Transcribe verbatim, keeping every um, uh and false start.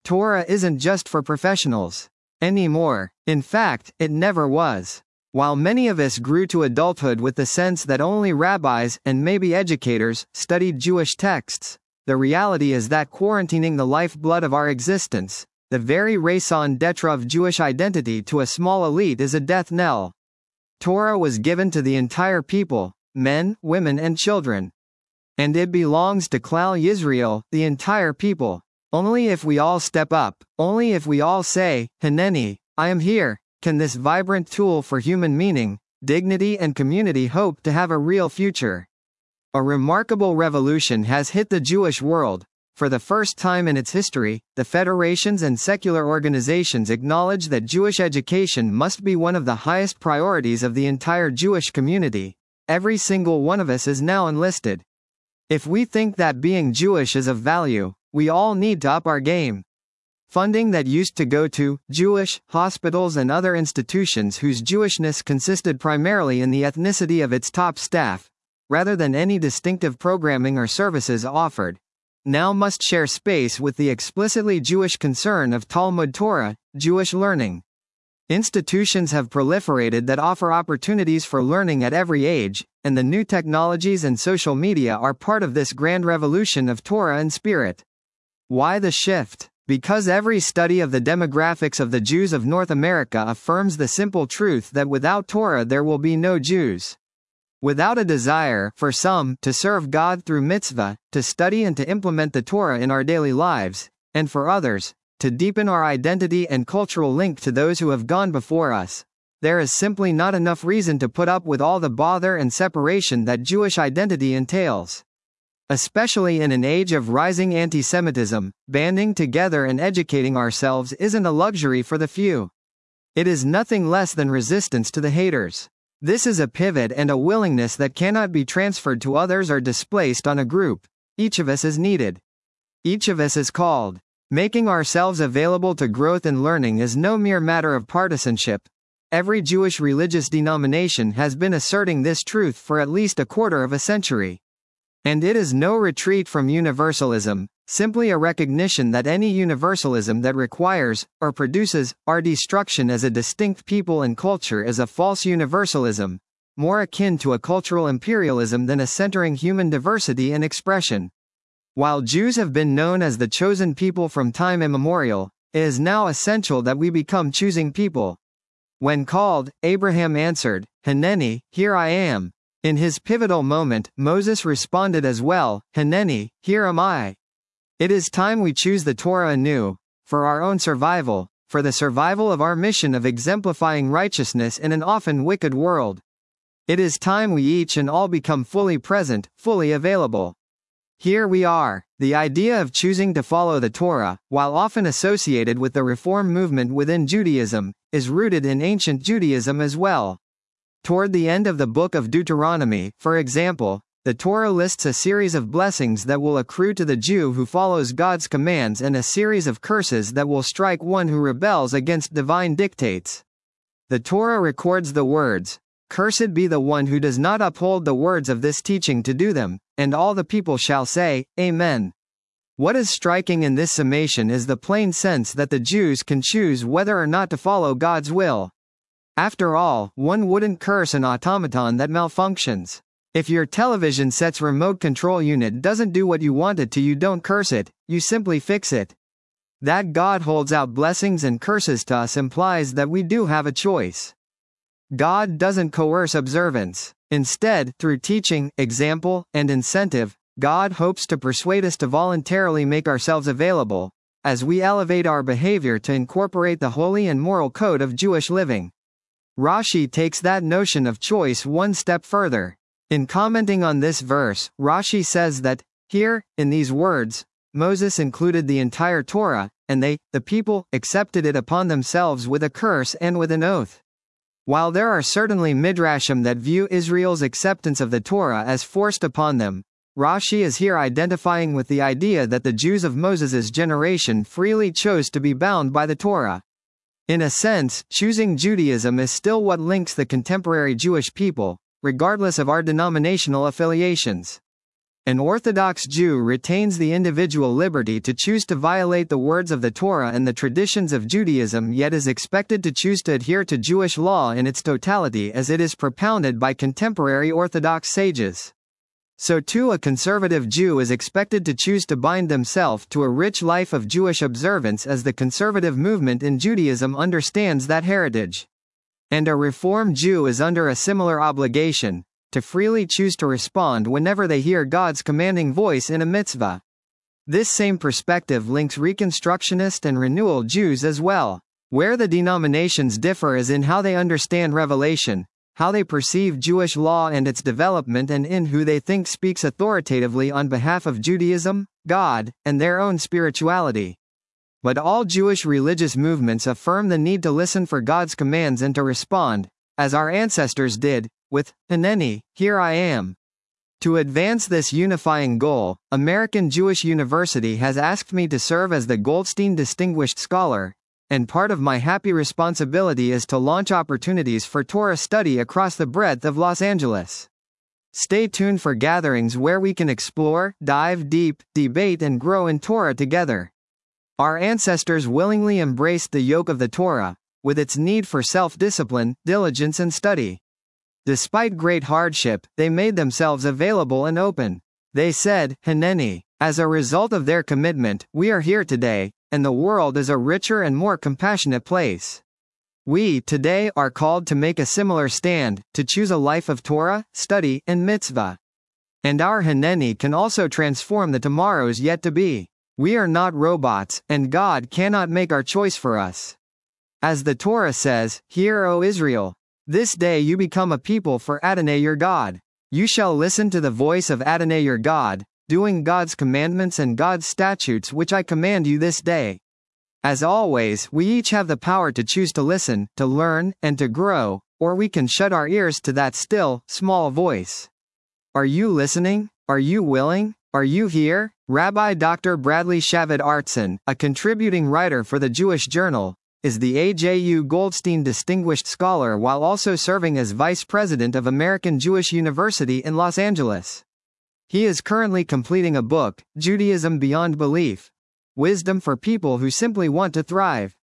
Torah isn't just for professionals anymore. In fact, it never was. While many of us grew to adulthood with the sense that only rabbis, and maybe educators, studied Jewish texts, the reality is that quarantining the lifeblood of our existence, the very raison d'etre of Jewish identity, to a small elite is a death knell. Torah was given to the entire people, men, women and children. And it belongs to Klal Yisrael, the entire people. Only if we all step up, only if we all say, Hineni, I am here, can this vibrant tool for human meaning, dignity and community hope to have a real future. A remarkable revolution has hit the Jewish world. For the first time in its history, the federations and secular organizations acknowledge that Jewish education must be one of the highest priorities of the entire Jewish community. Every single one of us is now enlisted. If we think that being Jewish is of value, we all need to up our game. Funding that used to go to Jewish hospitals and other institutions whose Jewishness consisted primarily in the ethnicity of its top staff, rather than any distinctive programming or services offered, now must share space with the explicitly Jewish concern of Talmud Torah, Jewish learning. Institutions have proliferated that offer opportunities for learning at every age, and the new technologies and social media are part of this grand revolution of Torah and spirit. Why the shift? Because every study of the demographics of the Jews of North America affirms the simple truth that without Torah there will be no Jews. Without a desire, for some, to serve God through mitzvah, to study and to implement the Torah in our daily lives, and for others, to deepen our identity and cultural link to those who have gone before us, there is simply not enough reason to put up with all the bother and separation that Jewish identity entails. Especially in an age of rising anti-Semitism, banding together and educating ourselves isn't a luxury for the few. It is nothing less than resistance to the haters. This is a pivot and a willingness that cannot be transferred to others or displaced on a group. Each of us is needed. Each of us is called. Making ourselves available to growth and learning is no mere matter of partisanship. Every Jewish religious denomination has been asserting this truth for at least a quarter of a century. And it is no retreat from universalism, simply a recognition that any universalism that requires, or produces, our destruction as a distinct people and culture is a false universalism, more akin to a cultural imperialism than a centering human diversity and expression. While Jews have been known as the chosen people from time immemorial, it is now essential that we become choosing people. When called, Abraham answered, Hineni, here I am. In his pivotal moment, Moses responded as well, Hineni, here am I. It is time we choose the Torah anew, for our own survival, for the survival of our mission of exemplifying righteousness in an often wicked world. It is time we each and all become fully present, fully available. Here we are. The idea of choosing to follow the Torah, while often associated with the Reform movement within Judaism, is rooted in ancient Judaism as well. Toward the end of the book of Deuteronomy, for example, the Torah lists a series of blessings that will accrue to the Jew who follows God's commands and a series of curses that will strike one who rebels against divine dictates. The Torah records the words, Cursed be the one who does not uphold the words of this teaching to do them, and all the people shall say, Amen. What is striking in this summation is the plain sense that the Jews can choose whether or not to follow God's will. After all, one wouldn't curse an automaton that malfunctions. If your television set's remote control unit doesn't do what you want it to, you don't curse it, you simply fix it. That God holds out blessings and curses to us implies that we do have a choice. God doesn't coerce observance. Instead, through teaching, example, and incentive, God hopes to persuade us to voluntarily make ourselves available, as we elevate our behavior to incorporate the holy and moral code of Jewish living. Rashi takes that notion of choice one step further. In commenting on this verse, Rashi says that, here, in these words, Moses included the entire Torah, and they, the people, accepted it upon themselves with a curse and with an oath. While there are certainly midrashim that view Israel's acceptance of the Torah as forced upon them, Rashi is here identifying with the idea that the Jews of Moses' generation freely chose to be bound by the Torah. In a sense, choosing Judaism is still what links the contemporary Jewish people, regardless of our denominational affiliations. An Orthodox Jew retains the individual liberty to choose to violate the words of the Torah and the traditions of Judaism, yet is expected to choose to adhere to Jewish law in its totality as it is propounded by contemporary Orthodox sages. So too a conservative Jew is expected to choose to bind themselves to a rich life of Jewish observance as the conservative movement in Judaism understands that heritage. And a Reform Jew is under a similar obligation, to freely choose to respond whenever they hear God's commanding voice in a mitzvah. This same perspective links Reconstructionist and Renewal Jews as well. Where the denominations differ is in how they understand Revelation, how they perceive Jewish law and its development, and in who they think speaks authoritatively on behalf of Judaism, God, and their own spirituality. But all Jewish religious movements affirm the need to listen for God's commands and to respond, as our ancestors did, with, Hineni, here I am. To advance this unifying goal, American Jewish University has asked me to serve as the Goldstein Distinguished Scholar, and part of my happy responsibility is to launch opportunities for Torah study across the breadth of Los Angeles. Stay tuned for gatherings where we can explore, dive deep, debate and grow in Torah together. Our ancestors willingly embraced the yoke of the Torah, with its need for self-discipline, diligence and study. Despite great hardship, they made themselves available and open. They said, Hineni. As a result of their commitment, we are here today, and the world is a richer and more compassionate place. We, today, are called to make a similar stand, to choose a life of Torah, study, and mitzvah. And our Hineni can also transform the tomorrows yet to be. We are not robots, and God cannot make our choice for us. As the Torah says, Hear, O Israel. This day you become a people for Adonai your God. You shall listen to the voice of Adonai your God, doing God's commandments and God's statutes which I command you this day. As always, we each have the power to choose to listen, to learn, and to grow, or we can shut our ears to that still, small voice. Are you listening? Are you willing? Are you here? Rabbi Doctor Bradley Shavit Artson, a contributing writer for the Jewish Journal, is the A J U Goldstein Distinguished Scholar while also serving as Vice President of American Jewish University in Los Angeles. He is currently completing a book, Judaism Beyond Belief. Wisdom for People Who Simply Want to Thrive.